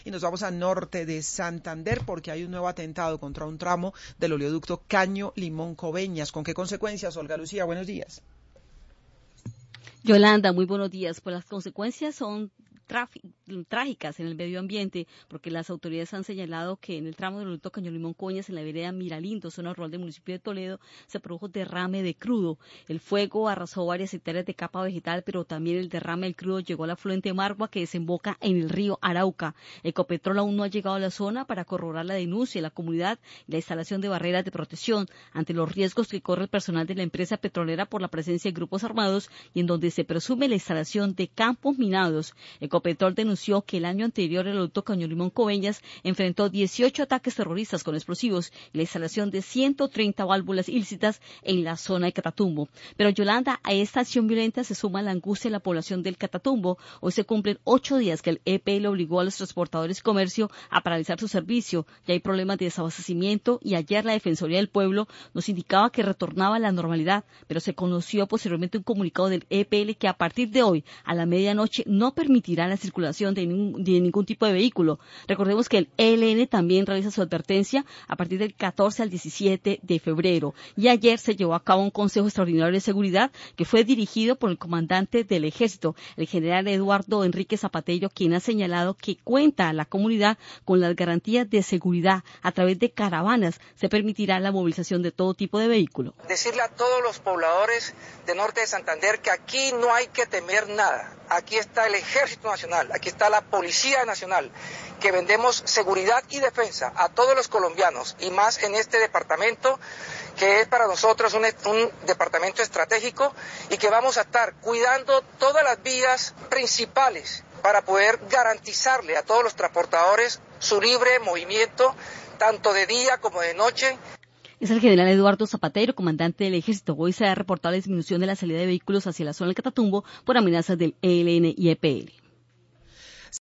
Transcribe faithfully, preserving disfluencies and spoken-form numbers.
y nos vamos al norte de Santander porque hay un nuevo atentado contra un tramo del oleoducto Caño Limón Coveñas. ¿Con qué consecuencias, Olga Lucía? Buenos días. Yolanda, muy buenos días. Pues las consecuencias son trágicas en el medio ambiente, porque las autoridades han señalado que en el tramo del oleoducto Caño Limón Coveñas, en la vereda Miralindo, zona rural del municipio de Toledo, se produjo derrame de crudo. El fuego arrasó varias hectáreas de capa vegetal, pero también el derrame del crudo llegó al afluente Margua, que desemboca en el río Arauca. Ecopetrol aún no ha llegado a la zona para corroborar la denuncia de la comunidad y la instalación de barreras de protección ante los riesgos que corre el personal de la empresa petrolera por la presencia de grupos armados y en donde se presume la instalación de campos minados. Ecopetrol denunció que el año anterior el oleoducto Caño Limón Coveñas enfrentó dieciocho ataques terroristas con explosivos y la instalación de ciento treinta válvulas ilícitas en la zona de Catatumbo. Pero, Yolanda, a esta acción violenta se suma la angustia de la población del Catatumbo. Hoy se cumplen ocho días que el E P L obligó a los transportadores y comercio a paralizar su servicio. Ya hay problemas de desabastecimiento y ayer la Defensoría del Pueblo nos indicaba que retornaba a la normalidad, pero se conoció posteriormente un comunicado del E P L que a partir de hoy a la medianoche no permitirá la circulación de ningún, de ningún tipo de vehículo. Recordemos que el E L N también realiza su advertencia a partir del catorce al diecisiete de febrero. Y ayer se llevó a cabo un Consejo Extraordinario de Seguridad que fue dirigido por el comandante del Ejército, el general Eduardo Enrique Zapatello, quien ha señalado que cuenta a la comunidad con las garantías de seguridad. A través de caravanas se permitirá la movilización de todo tipo de vehículos. Decirle a todos los pobladores de norte de Santander que aquí no hay que temer nada. Aquí está el Ejército Nacional, aquí está la Policía Nacional, que vendemos seguridad y defensa a todos los colombianos y más en este departamento que es para nosotros un, un departamento estratégico y que vamos a estar cuidando todas las vías principales para poder garantizarle a todos los transportadores su libre movimiento, tanto de día como de noche. Es el general Eduardo Zapatero, comandante del Ejército. Hoy se ha reportado la disminución de la salida de vehículos hacia la zona del Catatumbo por amenazas del E L N y E P L.